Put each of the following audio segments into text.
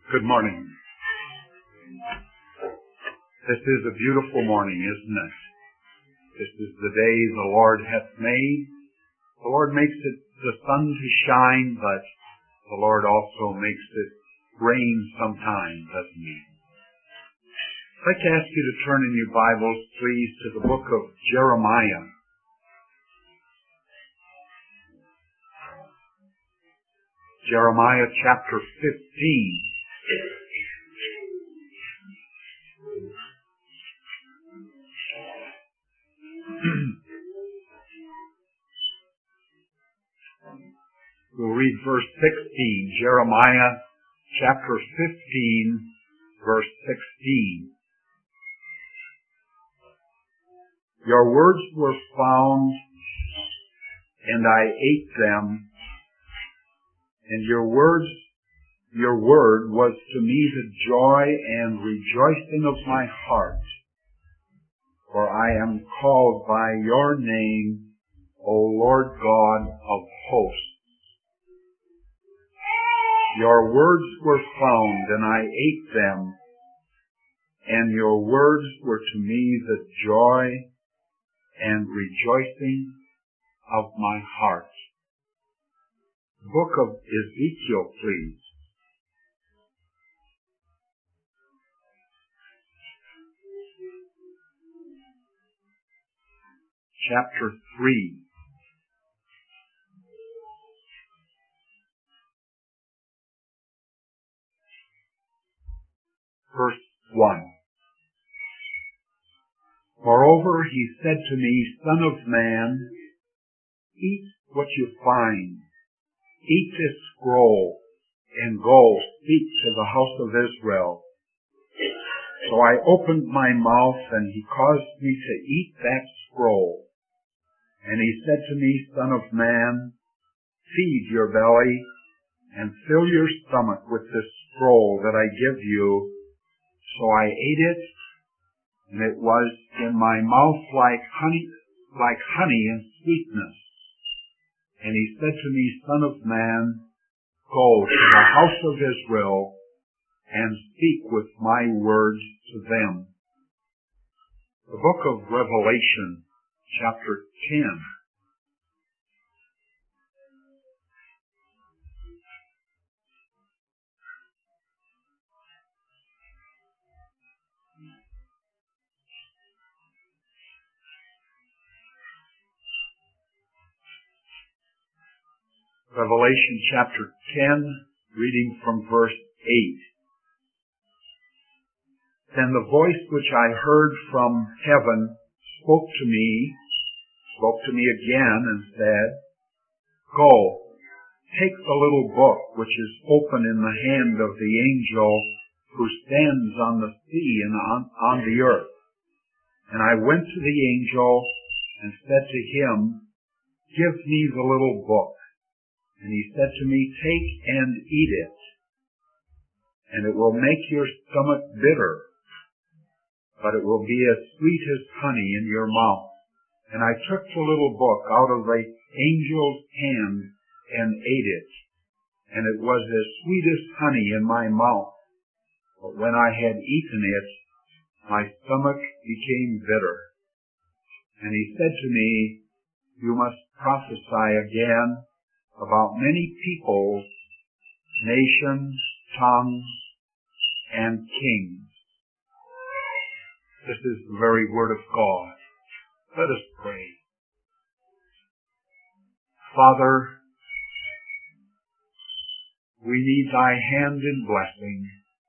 Good morning. This is a beautiful morning, isn't it? This is the day the Lord hath made. The Lord makes it the sun to shine, but the Lord also makes it rain sometimes, doesn't He? I'd like to ask you to turn in your Bibles, please, to the book of Jeremiah. Jeremiah chapter 15. We'll read verse 16, Jeremiah chapter 15, verse 16. Your words were found, and I ate them, and your word was to me the joy and rejoicing of my heart. For I am called by your name, O Lord God of hosts. Your words were found, and I ate them, and your words were to me the joy and rejoicing of my heart. Book of Ezekiel, please. Chapter 3. Verse 1. Moreover, he said to me, Son of man, eat what you find. Eat this scroll, and go speak to the house of Israel. So I opened my mouth, and he caused me to eat that scroll. And he said to me, Son of man, feed your belly, and fill your stomach with this scroll that I give you. So I ate it, and it was in my mouth like honey and sweetness. And he said to me, Son of man, go to the house of Israel, and speak with my words to them. The book of Revelation, chapter 10. Revelation chapter 10, reading from verse 8. Then the voice which I heard from heaven spoke to me again and said, Go, take the little book which is open in the hand of the angel who stands on the sea and on the earth. And I went to the angel and said to him, Give me the little book. And he said to me, Take and eat it, and it will make your stomach bitter, but it will be as sweet as honey in your mouth. And I took the little book out of the angel's hand and ate it, and it was as sweet as honey in my mouth. But when I had eaten it, my stomach became bitter. And he said to me, You must prophesy again about many peoples, nations, tongues, and kings. This is the very word of God. Let us pray. Father, we need thy hand in blessing.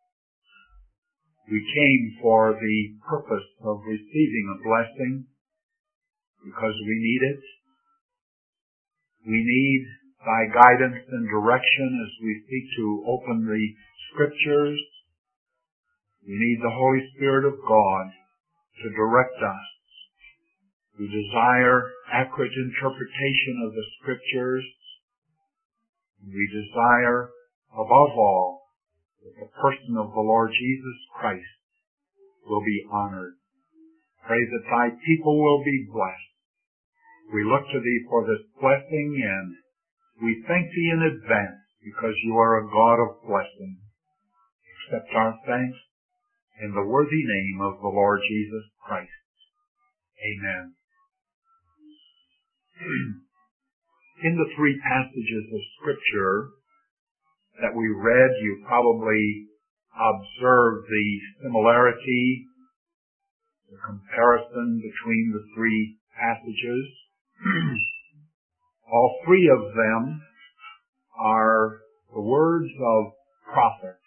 We came for the purpose of receiving a blessing because we need it. We need thy guidance and direction as we seek to open the Scriptures. We need the Holy Spirit of God to direct us. We desire accurate interpretation of the Scriptures. We desire, above all, that the person of the Lord Jesus Christ will be honored. Pray that thy people will be blessed. We look to thee for this blessing, and we thank thee in advance because you are a God of blessing. accept our thanks in the worthy name of the Lord Jesus Christ. Amen. In the three passages of Scripture that we read, you probably observed the similarity, the comparison between the three passages. All three of them are the words of prophets.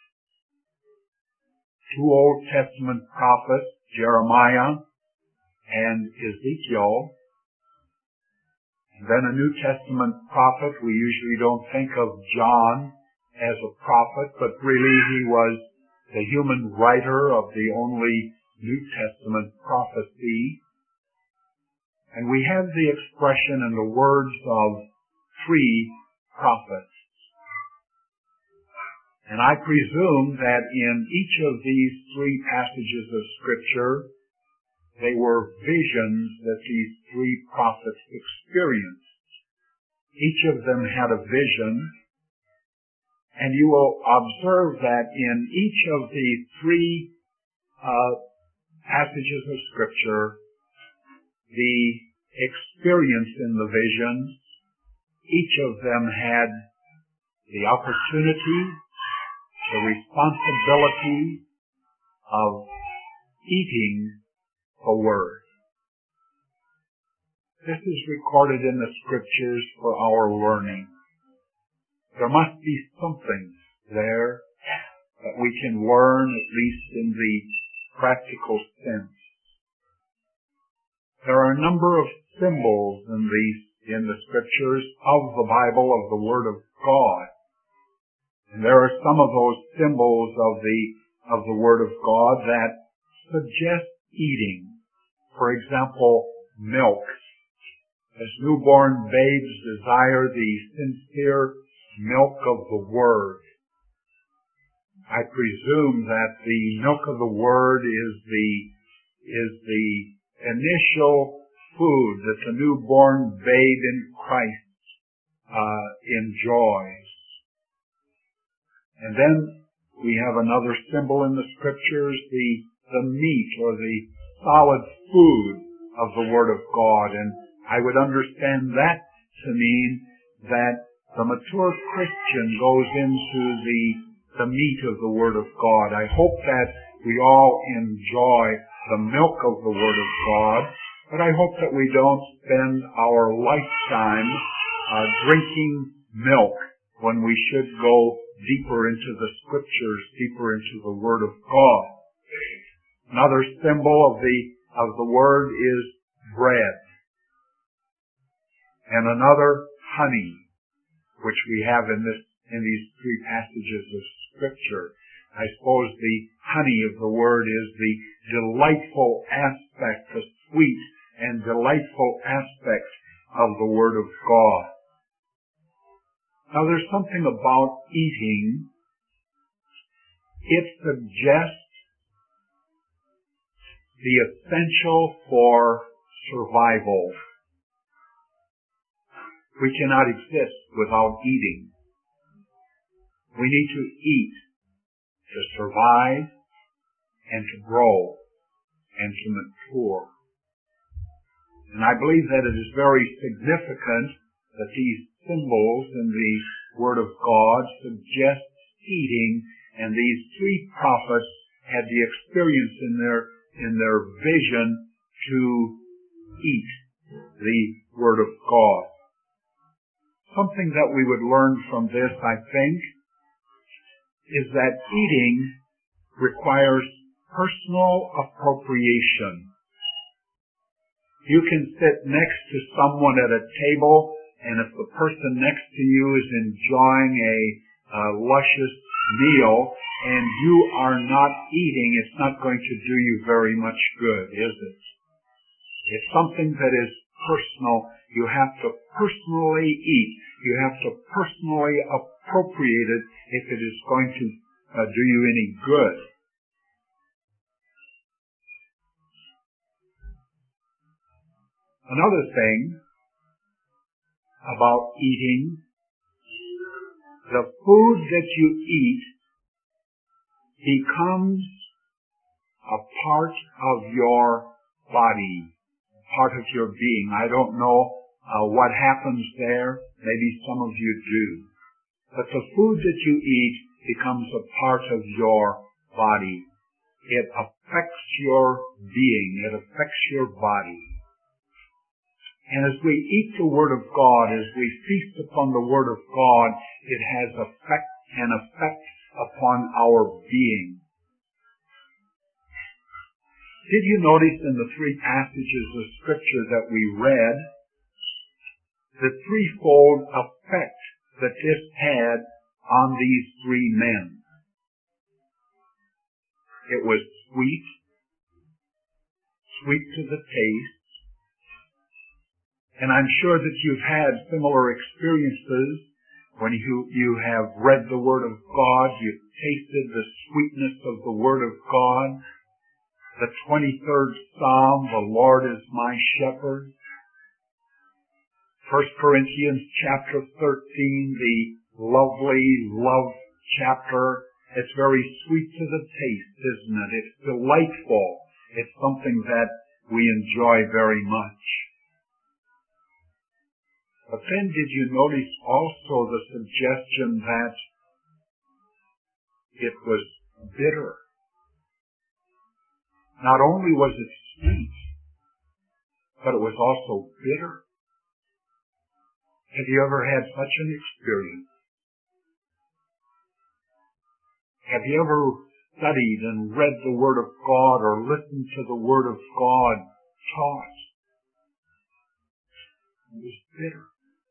Two Old Testament prophets, Jeremiah and Ezekiel, and then a New Testament prophet. We usually don't think of John as a prophet, but really he was the human writer of the only New Testament prophecy. And we have the expression and the words of three prophets. And I presume that in each of these three passages of Scripture, they were visions that these three prophets experienced. Each of them had a vision, and you will observe that in each of the three passages of Scripture, the experience in the visions, each of them had the opportunity, the responsibility of eating the Word. This is recorded in the Scriptures for our learning. There must be something there that we can learn, at least in the practical sense. There are a number of symbols in the Scriptures of the Bible, of the Word of God. And there are some of those symbols of the Word of God that suggest eating. For example, milk. As newborn babes desire the sincere milk of the Word. I presume that the milk of the Word is the initial food that the newborn babe in Christ enjoys. And then we have another symbol in the Scriptures, the meat or the solid food of the Word of God. And I would understand that to mean that the mature Christian goes into the meat of the Word of God. I hope that we all enjoy the milk of the Word of God, but I hope that we don't spend our lifetime drinking milk when we should go deeper into the Scriptures, deeper into the Word of God. Another symbol of the Word is bread, and another honey, which we have in these three passages of Scripture. I suppose the honey of the Word is the delightful aspect, the sweet and delightful aspect of the Word of God. Now there's something about eating. It suggests the essential for survival. We cannot exist without eating. We need to eat to survive and to grow and to mature. And I believe that it is very significant that these symbols in the Word of God suggest eating, and these three prophets had the experience in their vision to eat the Word of God. Something that we would learn from this, I think, is that eating requires personal appropriation. You can sit next to someone at a table, and if the person next to you is enjoying a luscious meal and you are not eating, it's not going to do you very much good, is it? It's something that is personal. You have to personally eat. You have to personally appropriate it if it is going to do you any good. Another thing about eating, the food that you eat becomes a part of your body, part of your being. I don't know what happens there. Maybe some of you do. But the food that you eat becomes a part of your body. It affects your being. It affects your body. And as we eat the Word of God, as we feast upon the Word of God, it has an effect upon our being. Did you notice in the three passages of Scripture that we read the threefold effect that this had on these three men? It was sweet to the taste, and I'm sure that you've had similar experiences when you have read the Word of God, you've tasted the sweetness of the Word of God. The 23rd Psalm, the Lord is my shepherd. 1 Corinthians chapter 13, the lovely love chapter. It's very sweet to the taste, isn't it? It's delightful. It's something that we enjoy very much. But then did you notice also the suggestion that it was bitter? Not only was it sweet, but it was also bitter. Have you ever had such an experience? Have you ever studied and read the Word of God or listened to the Word of God taught? It was bitter.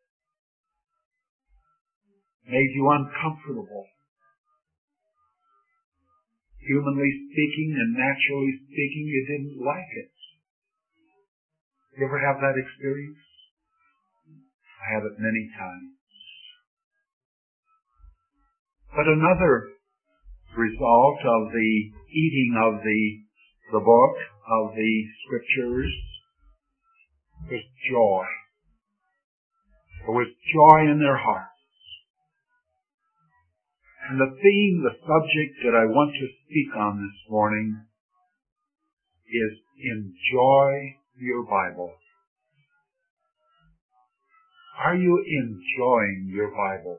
Made you uncomfortable. Humanly speaking and naturally speaking, you didn't like it. You ever have that experience? I have it many times. But another result of the eating of the book, of the Scriptures, was joy. There was joy in their hearts. And the theme, the subject that I want to speak on this morning is enjoy your Bible. Are you enjoying your Bible?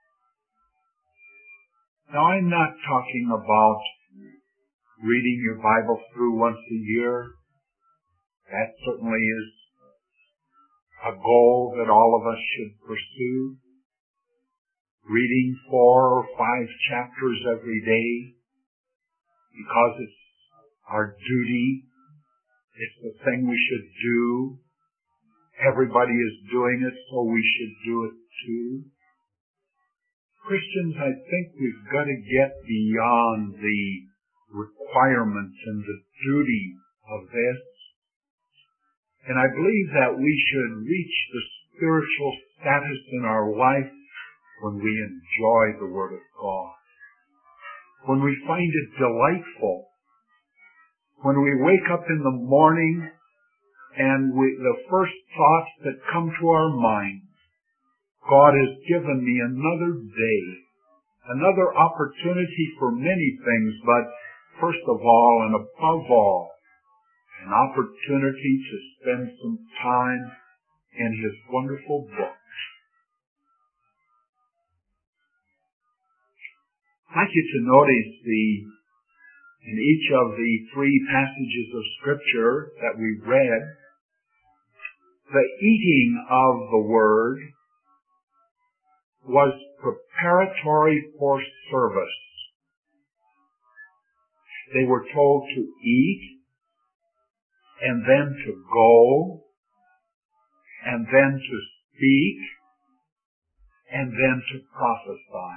Now, I'm not talking about reading your Bible through once a year. That certainly is a goal that all of us should pursue. Reading 4 or 5 chapters every day because it's our duty. It's the thing we should do. Everybody is doing it, so we should do it too. Christians, I think we've got to get beyond the requirements and the duty of this. And I believe that we should reach the spiritual status in our life when we enjoy the Word of God, when we find it delightful, when we wake up in the morning and the first thoughts that come to our mind, God has given me another day, another opportunity for many things, but first of all and above all, an opportunity to spend some time in His wonderful book. I'd like you to notice in each of the 3 passages of Scripture that we read, the eating of the Word was preparatory for service. They were told to eat, and then to go, and then to speak, and then to prophesy.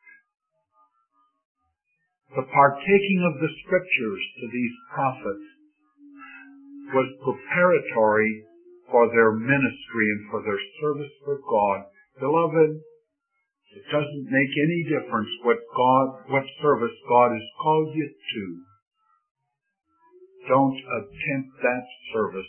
The partaking of the Scriptures to these prophets was preparatory for their ministry and for their service for God. Beloved, it doesn't make any difference what service God has called you to. Don't attempt that service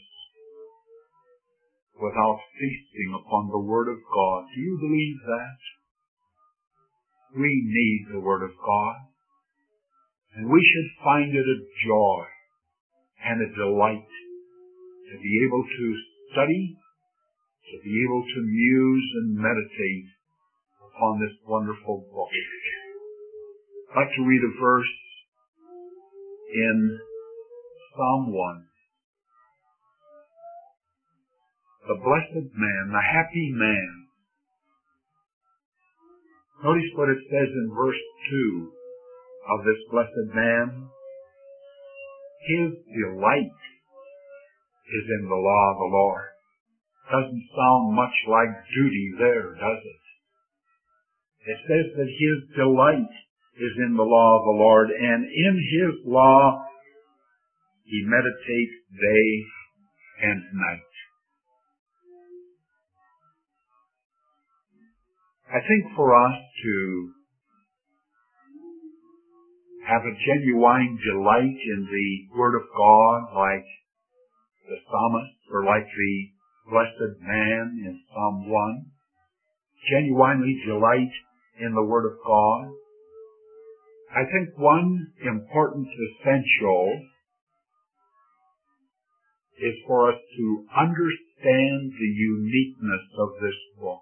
without feasting upon the Word of God. Do you believe that? We need the Word of God. And we should find it a joy and a delight to be able to study, to be able to muse and meditate upon this wonderful book. I'd like to read a verse in Psalm 1. The blessed man, the happy man. Notice what it says in verse 2 of this blessed man. His delight is in the law of the Lord. Doesn't sound much like duty there, does it? It says that his delight is in the law of the Lord, and in his law he meditates day and night. I think for us to have a genuine delight in the Word of God, like the psalmist, or like the blessed man in Psalm 1, genuinely delight in the Word of God, I think one important essential is for us to understand the uniqueness of this book.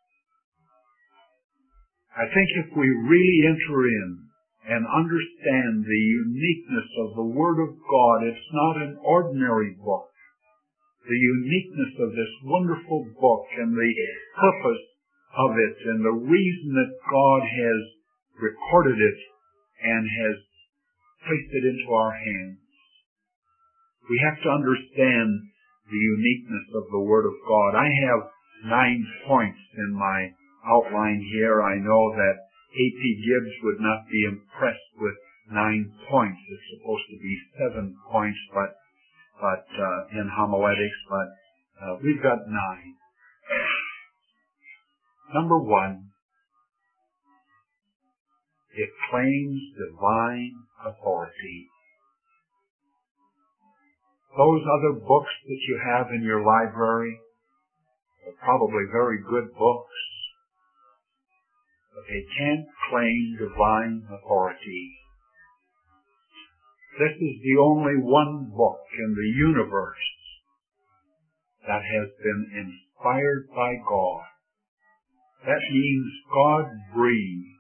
I think if we really enter in and understand the uniqueness of the Word of God, it's not an ordinary book. The uniqueness of this wonderful book and the purpose of it and the reason that God has recorded it and has placed it into our hands. We have to understand the uniqueness of the Word of God. I have 9 points in my outline here. I know that A.P. Gibbs would not be impressed with 9 points. It's supposed to be 7 points, but in homiletics, but we've got 9. Number 1, it claims divine authority. Those other books that you have in your library are probably very good books, but they can't claim divine authority. This is the only one book in the universe that has been inspired by God. That means God breathed.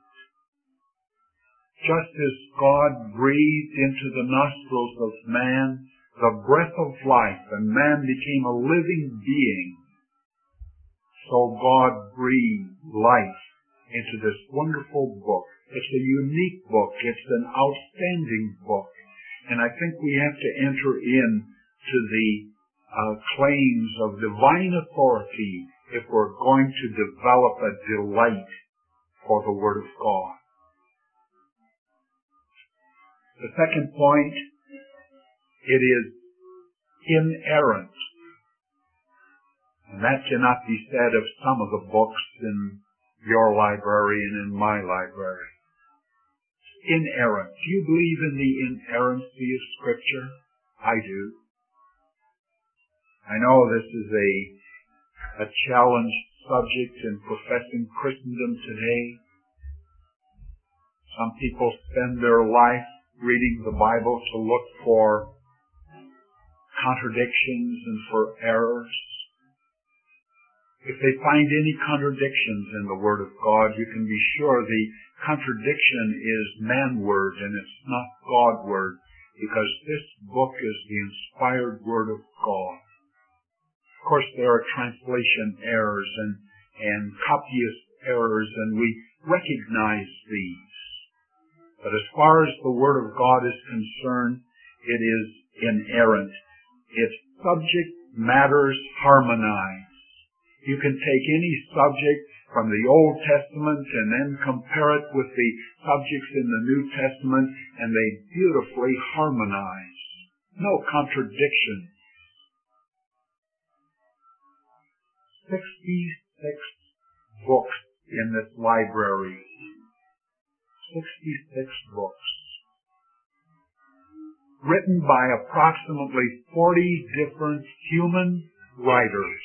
Just as God breathed into the nostrils of man the breath of life, and man became a living being, so God breathed life into this wonderful book. It's a unique book. It's an outstanding book. And I think we have to enter in to the claims of divine authority if we're going to develop a delight for the Word of God. The second point, it is inerrant. And that cannot be said of some of the books in your library and in my library. Inerrant. Do you believe in the inerrancy of Scripture? I do. I know this is a challenged subject in professing Christendom today. Some people spend their life reading the Bible to look for contradictions and for errors. If they find any contradictions in the Word of God, you can be sure the contradiction is man-word and it's not God-word, because this book is the inspired Word of God. Of course, there are translation errors and copyist errors, and we recognize these. But as far as the Word of God is concerned, it is inerrant. Its subject matters harmonize. You can take any subject from the Old Testament and then compare it with the subjects in the New Testament, and they beautifully harmonize. No contradiction. 66 books in this library. 66 books. Written by approximately 40 different human writers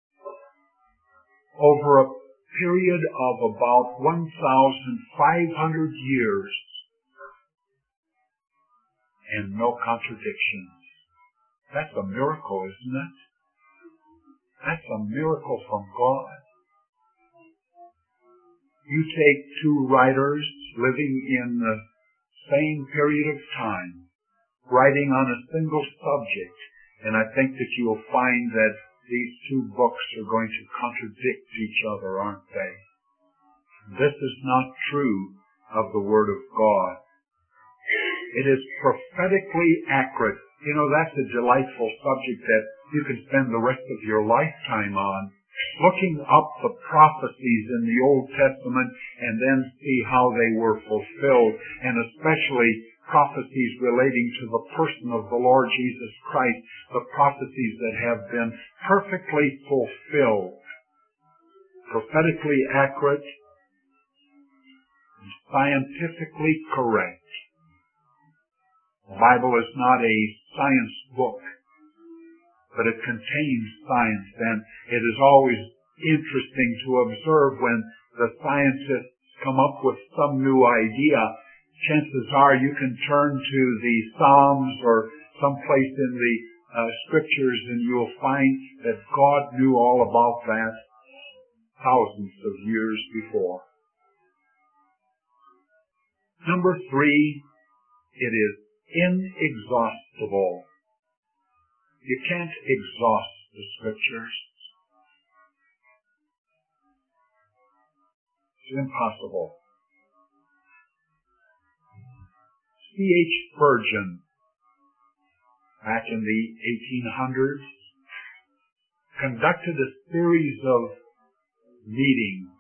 over a period of about 1,500 years. and no contradictions. That's a miracle, isn't it? That's a miracle from God. You take two writers living in the same period of time, writing on a single subject, and I think that you'll find that these two books are going to contradict each other, aren't they? This is not true of the Word of God. It is prophetically accurate. You know, that's a delightful subject that you can spend the rest of your lifetime on, looking up the prophecies in the Old Testament and then see how they were fulfilled, and especially prophecies relating to the person of the Lord Jesus Christ, the prophecies that have been perfectly fulfilled, prophetically accurate, and scientifically correct. The Bible is not a science book, but it contains science, and it is always interesting to observe when the scientists come up with some new idea. Chances are you can turn to the Psalms or someplace in the Scriptures and you'll find that God knew all about that thousands of years before. Number 3, it is inexhaustible. You can't exhaust the Scriptures. It's impossible. C.H. Spurgeon, back in the 1800s, conducted a series of meetings,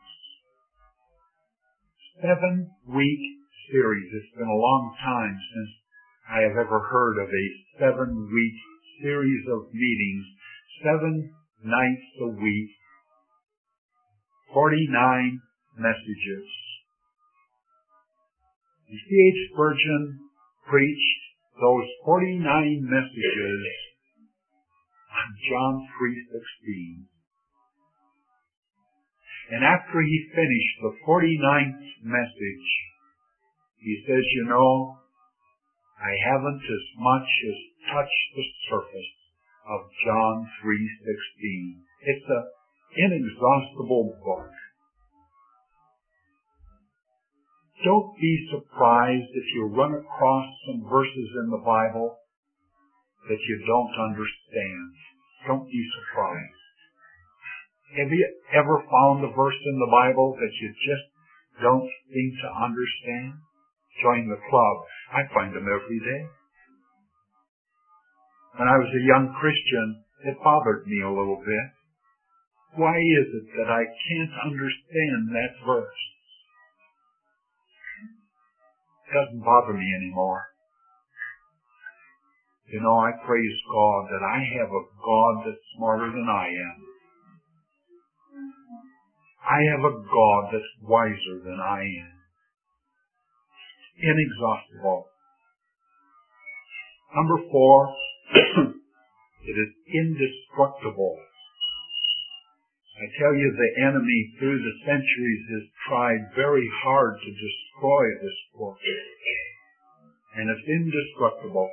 7-week series. It's been a long time since I have ever heard of a 7-week series of meetings, 7 nights a week, 49 messages. And C.H. Spurgeon preached those 49 messages on John 3:16. And after he finished the 49th message, he says, you know, I haven't as much as touched the surface of John 3:16. It's an inexhaustible book. Don't be surprised if you run across some verses in the Bible that you don't understand. Don't be surprised. Have you ever found a verse in the Bible that you just don't seem to understand? Join the club. I find them every day. When I was a young Christian, it bothered me a little bit. Why is it that I can't understand that verse? It doesn't bother me anymore. You know, I praise God that I have a God that's smarter than I am. I have a God that's wiser than I am. Inexhaustible. Number 4, it is indestructible. I tell you, the enemy through the centuries has tried very hard to destroy this book. And it's indestructible.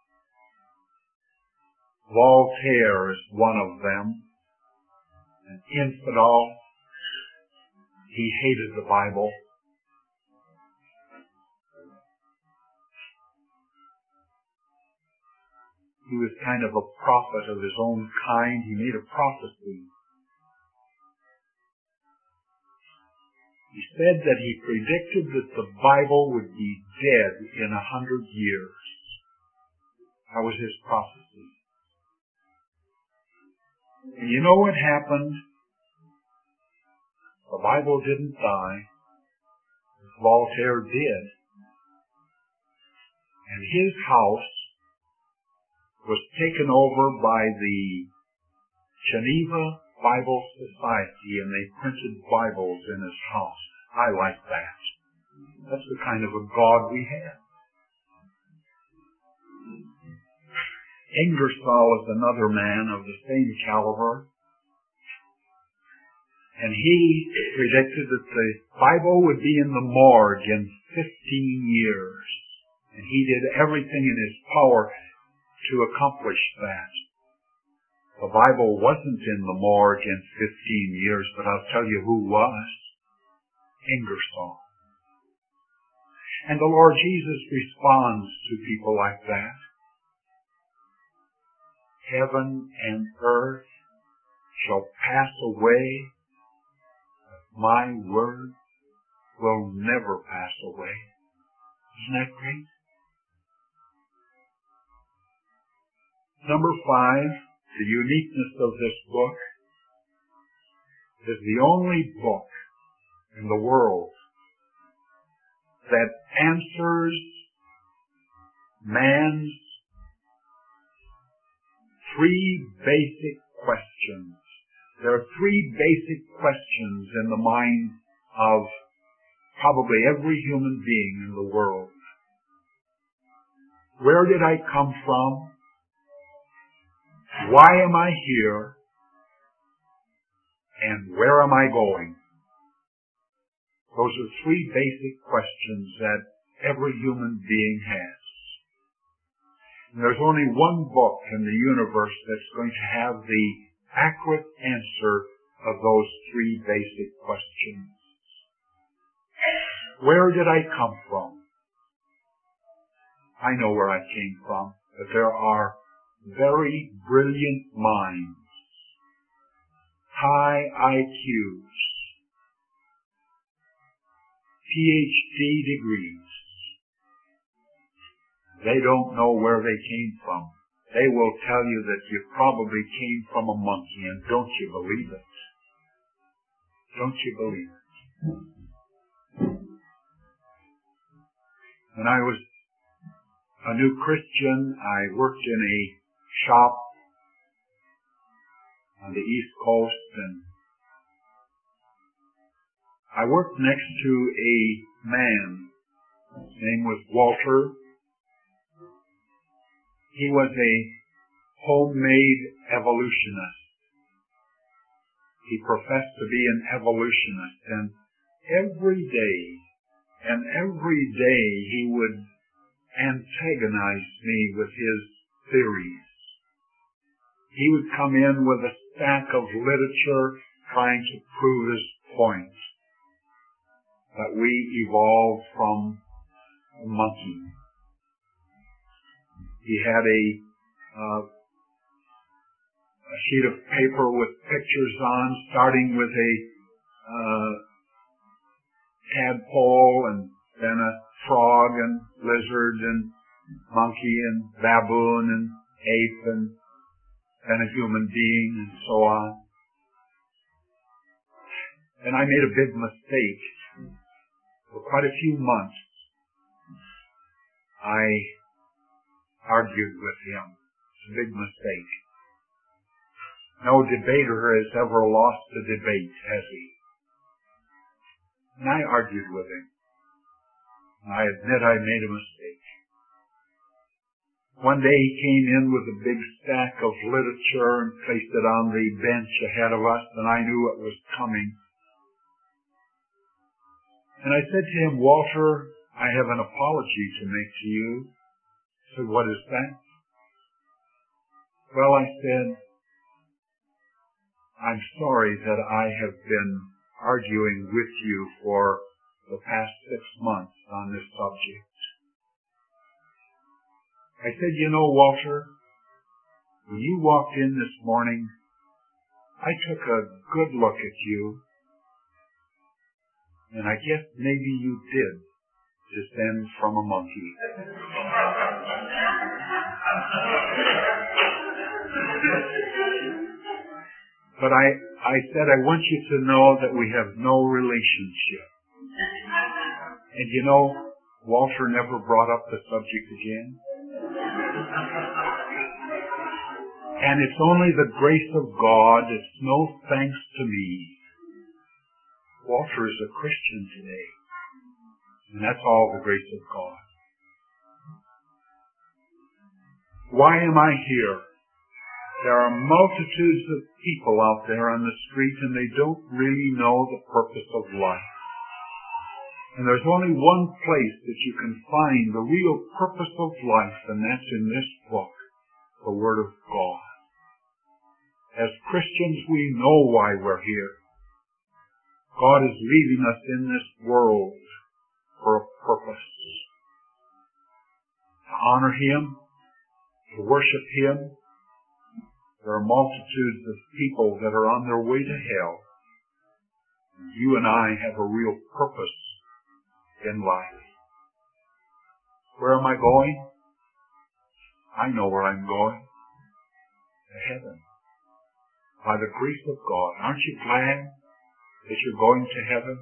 Voltaire is one of them. An infidel. He hated the Bible. He was kind of a prophet of his own kind. He made a prophecy. He said that he predicted that the Bible would be dead in 100 years. That was his prophecy. And you know what happened? The Bible didn't die. Voltaire did. And his house was taken over by the Geneva Bible Society, and they printed Bibles in his house. I like that. That's the kind of a God we have. Ingersoll is another man of the same caliber. And he predicted that the Bible would be in the morgue in 15 years. And he did everything in his power to accomplish that. The Bible wasn't in the morgue in 15 years, but I'll tell you who was. Ingersoll. And the Lord Jesus responds to people like that. Heaven and earth shall pass away, but my word will never pass away. Isn't that great? Number 5, the uniqueness of this book is the only book in the world that answers man's 3 basic questions. There are 3 basic questions in the mind of probably every human being in the world. Where did I come from? Why am I here? And where am I going? Those are 3 basic questions that every human being has. And there's only one book in the universe that's going to have the accurate answer of those 3 basic questions. Where did I come from? I know where I came from, but there are very brilliant minds, high IQs, PhD degrees. They don't know where they came from. They will tell you that you probably came from a monkey, and don't you believe it? Don't you believe it? When I was a new Christian, I worked in a shop on the East Coast, and I worked next to a man. His name was Walter. He was a homemade evolutionist. He professed to be an evolutionist, and every day he would antagonize me with his theories. He would come in with a stack of literature trying to prove his point that we evolved from a monkey. He had a sheet of paper with pictures on, starting with a tadpole, and then a frog and lizard and monkey and baboon and ape, and then a human being, and so on. And I made a big mistake. For quite a few months, I argued with him. It's a big mistake. No debater has ever lost a debate, has he? And I argued with him. I admit I made a mistake. One day he came in with a big stack of literature and placed it on the bench ahead of us, and I knew it was coming. And I said to him, Walter, I have an apology to make to you. He said, what is that? Well, I said, I'm sorry that I have been arguing with you for the past 6 months on this subject. I said, you know, Walter, when you walked in this morning, I took a good look at you, and I guess maybe you did descend from a monkey. But I said, I want you to know that we have no relationship. And you know, Walter never brought up the subject again. And it's only the grace of God. It's no thanks to me. Walter is a Christian today. And that's all the grace of God. Why am I here? There are multitudes of people out there on the street, and they don't really know the purpose of life. And there's only one place that you can find the real purpose of life, and that's in this book, the Word of God. As Christians, we know why we're here. God is leaving us in this world for a purpose. To honor Him, to worship Him. There are multitudes of people that are on their way to hell. You and I have a real purpose in life. Where am I going? I know where I'm going. To heaven. By the grace of God. Aren't you glad that you're going to heaven?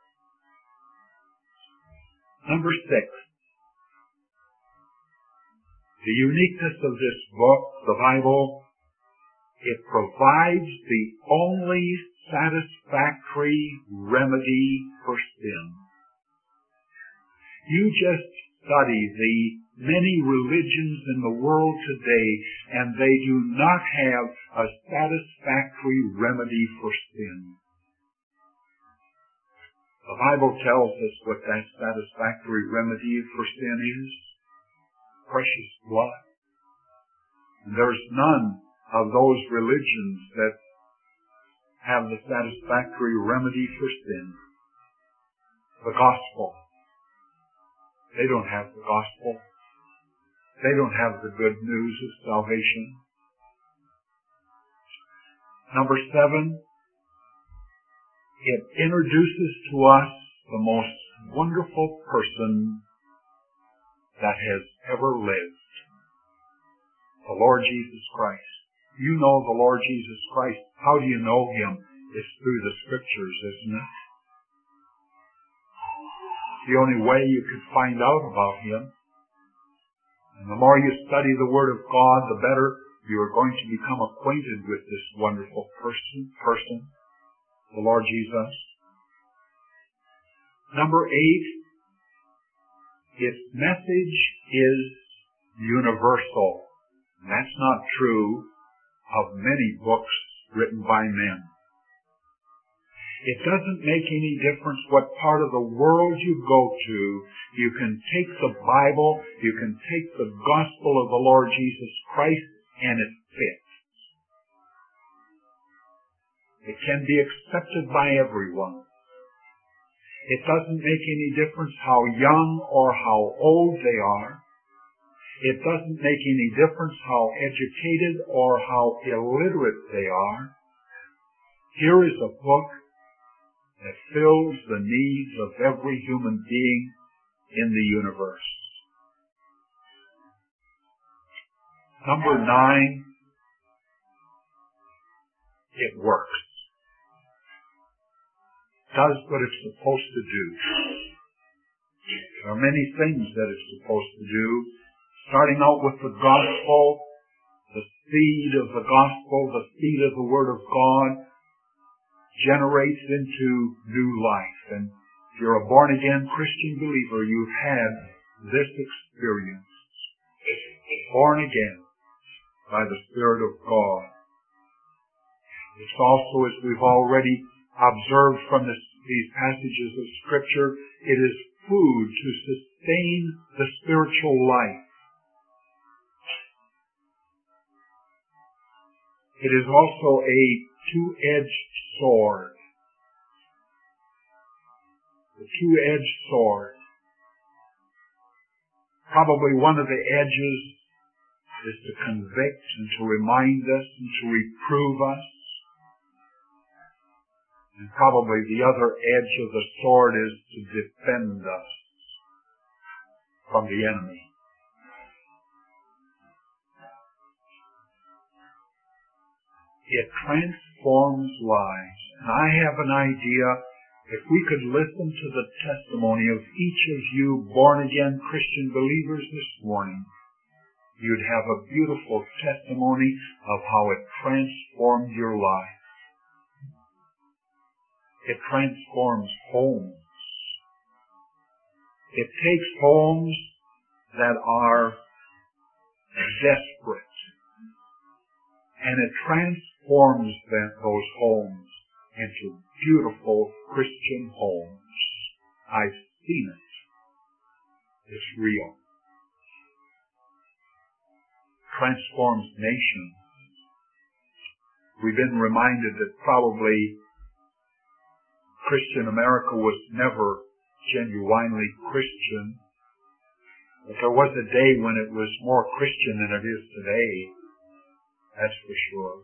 Number 6. The uniqueness of this book, the Bible, it provides the only satisfactory remedy for sin. You just study the many religions in the world today, and they do not have a satisfactory remedy for sin. The Bible tells us what that satisfactory remedy for sin is. Precious blood. And there's none of those religions that have the satisfactory remedy for sin. The gospel. They don't have the gospel. They don't have the good news of salvation. Number 7, it introduces to us the most wonderful person that has ever lived. The Lord Jesus Christ. You know the Lord Jesus Christ. How do you know Him? It's through the Scriptures, isn't it? The only way you could find out about Him. And the more you study the Word of God, the better you are going to become acquainted with this wonderful person, the Lord Jesus. Number 8, its message is universal. And that's not true of many books written by men. It doesn't make any difference what part of the world you go to. You can take the Bible, you can take the gospel of the Lord Jesus Christ, and it fits. It can be accepted by everyone. It doesn't make any difference how young or how old they are. It doesn't make any difference how educated or how illiterate they are. Here is a book that fills the needs of every human being in the universe. Number 9, it works. Does what it's supposed to do. There are many things that it's supposed to do, starting out with the gospel, the seed of the gospel, the seed of the Word of God, generates into new life. And if you're a born-again Christian believer, you've had this experience. Born again by the Spirit of God. It's also, as we've already observed from these passages of Scripture, it is food to sustain the spiritual life. It is also a two-edged sword. The two-edged sword. Probably one of the edges is to convict and to remind us and to reprove us. And probably the other edge of the sword is to defend us from the enemy. It transforms lives. And I have an idea, if we could listen to the testimony of each of you born-again Christian believers this morning, you'd have a beautiful testimony of how it transformed your life. It transforms homes. It takes homes that are desperate, and it transforms those homes into beautiful Christian homes. I've seen it. It's real. Transforms nations. We've been reminded that probably Christian America was never genuinely Christian. But there was a day when it was more Christian than it is today. That's for sure.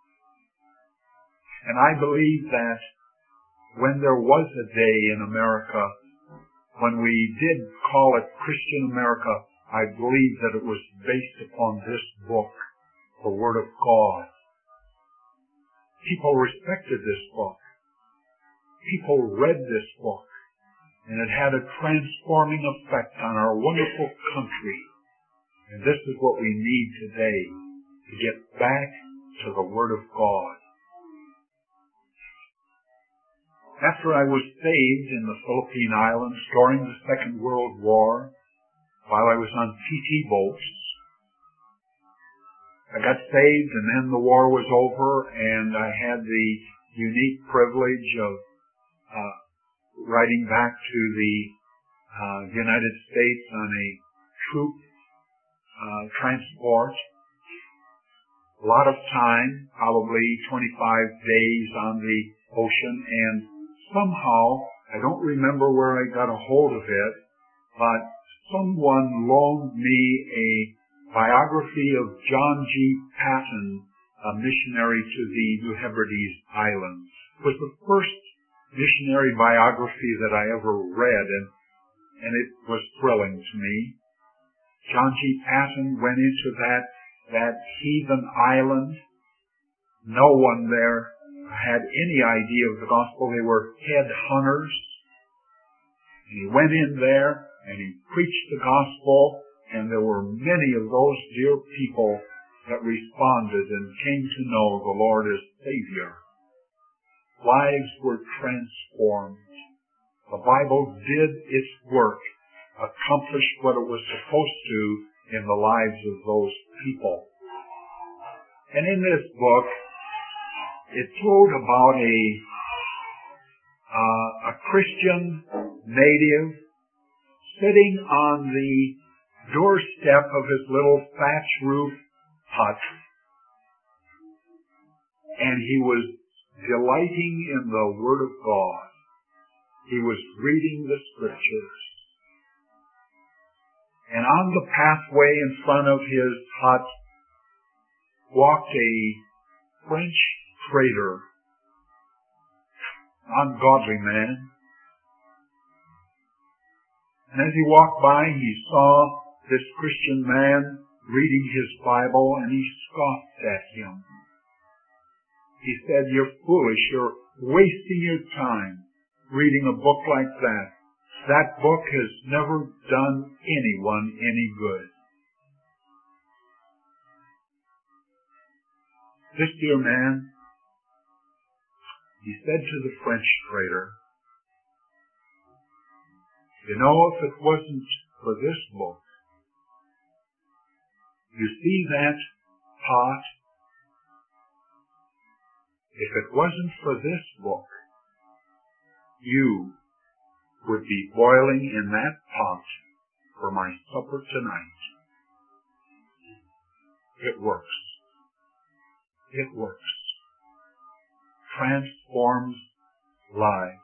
And I believe that when there was a day in America when we did call it Christian America, I believe that it was based upon this book, the Word of God. People respected this book. People read this book, and it had a transforming effect on our wonderful country. And this is what we need today, to get back to the Word of God. After I was saved in the Philippine Islands during the Second World War, while I was on PT boats, I got saved, and then the war was over, and I had the unique privilege of riding back to the United States on a troop transport. A lot of time, probably 25 days on the ocean, and somehow, I don't remember where I got a hold of it, but someone loaned me a biography of John G. Patton, a missionary to the New Hebrides Islands. It was the first missionary biography that I ever read, and it was thrilling to me. John G. Patton went into that heathen island. No one there had any idea of the gospel. They were headhunters. And he went in there and he preached the gospel, and there were many of those dear people that responded and came to know the Lord as Savior. Lives were transformed. The Bible did its work, accomplished what it was supposed to in the lives of those people. And in this book, it told about a Christian native sitting on the doorstep of his little thatch roof hut, and he was delighting in the Word of God. He was reading the Scriptures. And on the pathway in front of his hut walked a French trader, ungodly man. And as he walked by, he saw this Christian man reading his Bible, and he scoffed at him. He said, "You're foolish. You're wasting your time reading a book like that. That book has never done anyone any good." This dear man, he said to the French trader, "You know, if it wasn't for this book, you see that pot? If it wasn't for this book, you would be boiling in that pot for my supper tonight." It works. It works. Transforms lives.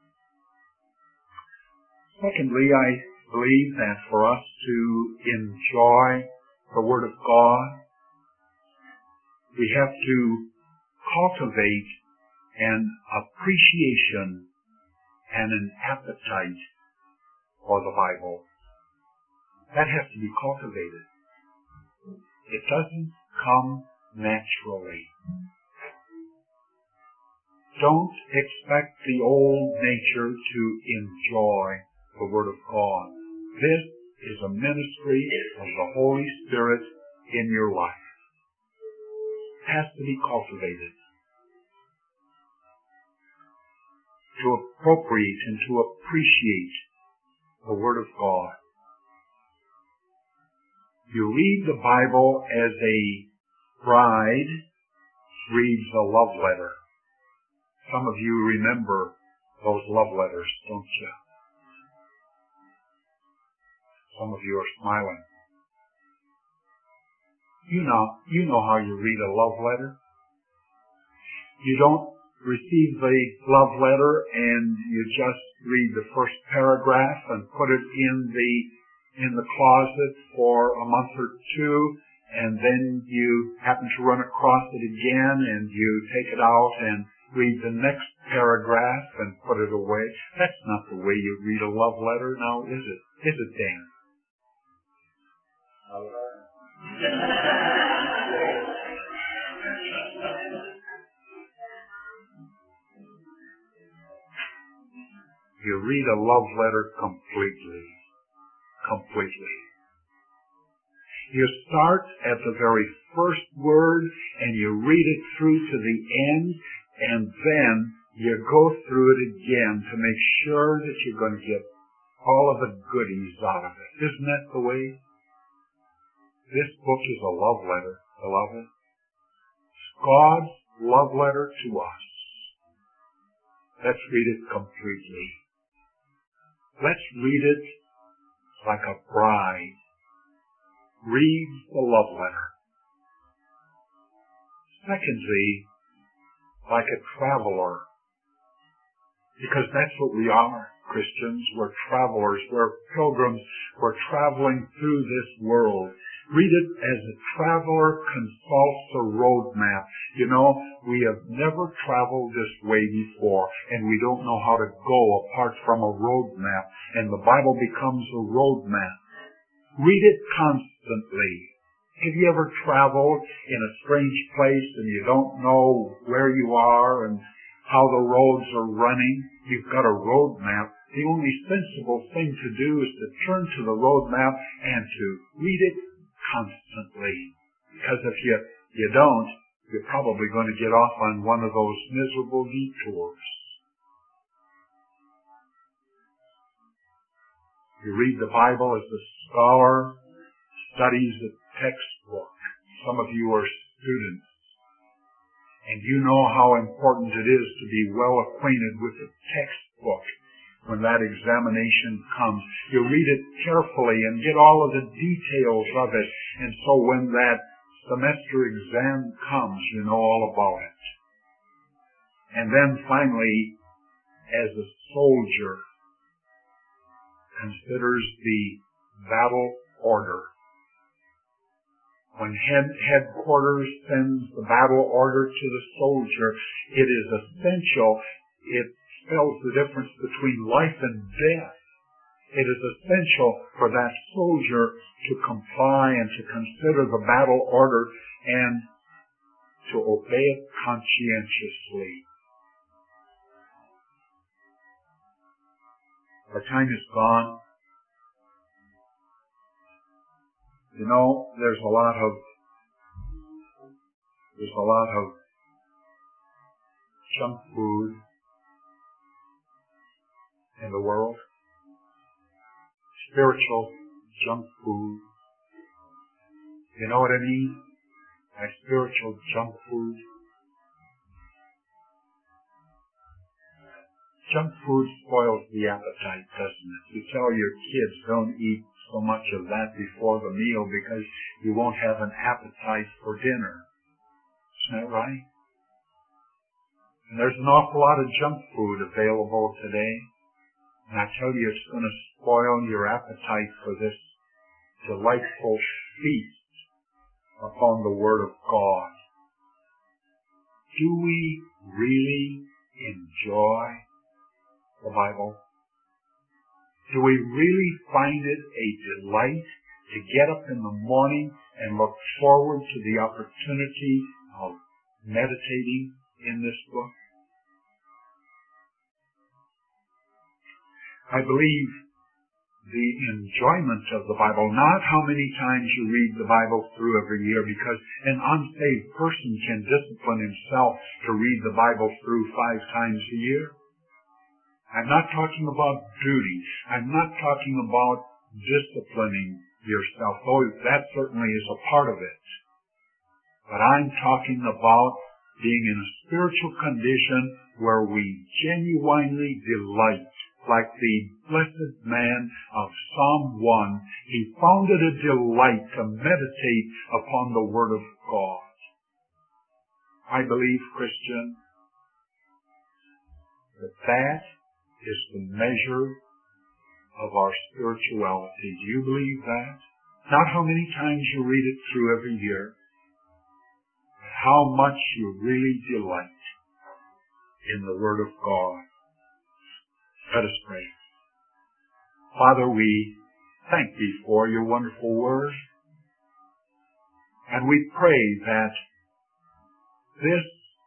Secondly, I believe that for us to enjoy the Word of God, we have to cultivate an appreciation and an appetite for the Bible. That has to be cultivated. It doesn't come naturally. Don't expect the old nature to enjoy the Word of God. This is a ministry of the Holy Spirit in your life. It has to be cultivated. To appropriate and to appreciate the Word of God. You read the Bible as a bride reads a love letter. Some of you remember those love letters, don't you? Some of you are smiling. You know how you read a love letter. You don't receive the love letter and you just read the first paragraph and put it in the closet for a month or two, and then you happen to run across it again and you take it out and read the next paragraph and put it away. That's not the way you read a love letter now, is it? Is it, Dan? You read a love letter completely. You start at the very first word and you read it through to the end, and then you go through it again to make sure that you're going to get all of the goodies out of it. Isn't that the way? This book is a love letter, beloved. It's God's love letter to us. Let's read it completely. Let's read it like a bride reads the love letter. Secondly, like a traveler, because that's what we are, Christians. We're travelers. We're pilgrims. We're traveling through this world. Read it as a traveler consults a road map. You know, we have never traveled this way before, and we don't know how to go apart from a road map, and the Bible becomes a road map. Read it constantly. Have you ever traveled in a strange place and you don't know where you are and how the roads are running? You've got a road map. The only sensible thing to do is to turn to the road map and to read it constantly. Because if you don't, you're probably going to get off on one of those miserable detours. You read the Bible as the scholar studies a textbook. Some of you are students, and you know how important it is to be well acquainted with the textbook when that examination comes. You read it carefully and get all of the details of it, and so when that semester exam comes, you know all about it. And then finally, as a soldier considers the battle order. When headquarters sends the battle order to the soldier, it is essential. It spells the difference between life and death. It is essential for that soldier to comply and to consider the battle order and to obey it conscientiously. Our time is gone. You know, there's a lot of junk food in the world. Spiritual junk food. You know what I mean? By spiritual junk food. Junk food spoils the appetite, doesn't it? You tell your kids don't eat so much of that before the meal because you won't have an appetite for dinner. Isn't that right? And there's an awful lot of junk food available today. And I tell you, it's going to spoil your appetite for this delightful feast upon the Word of God. Do we really enjoy the Bible? Do we really find it a delight to get up in the morning and look forward to the opportunity of meditating in this book? I believe the enjoyment of the Bible, not how many times you read the Bible through every year, because an unsaved person can discipline himself to read the Bible through 5 times a year. I'm not talking about duty. I'm not talking about disciplining yourself, though that certainly is a part of it. But I'm talking about being in a spiritual condition where we genuinely delight like the blessed man of Psalm 1, he found it a delight to meditate upon the Word of God. I believe, Christian, that is the measure of our spirituality. Do you believe that? Not how many times you read it through every year, but how much you really delight in the Word of God. Let us pray. Father, we thank Thee for Your wonderful Word, and we pray that this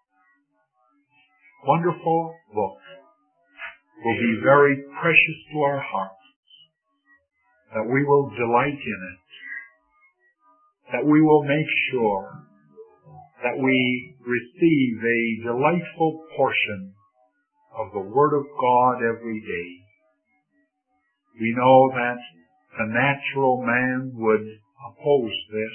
wonderful book will be very precious to our hearts, that we will delight in it, that we will make sure that we receive a delightful portion of the Word of God every day. We know that the natural man would oppose this.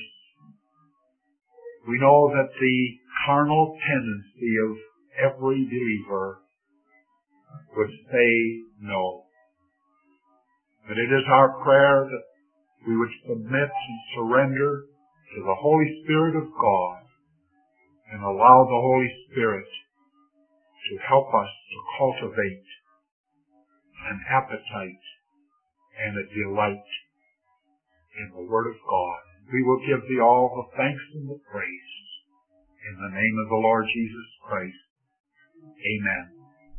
We know that the carnal tendency of every believer would say no. But it is our prayer that we would submit and surrender to the Holy Spirit of God and allow the Holy Spirit to help us to cultivate an appetite and a delight in the Word of God. We will give Thee all the thanks and the praise. In the name of the Lord Jesus Christ. Amen.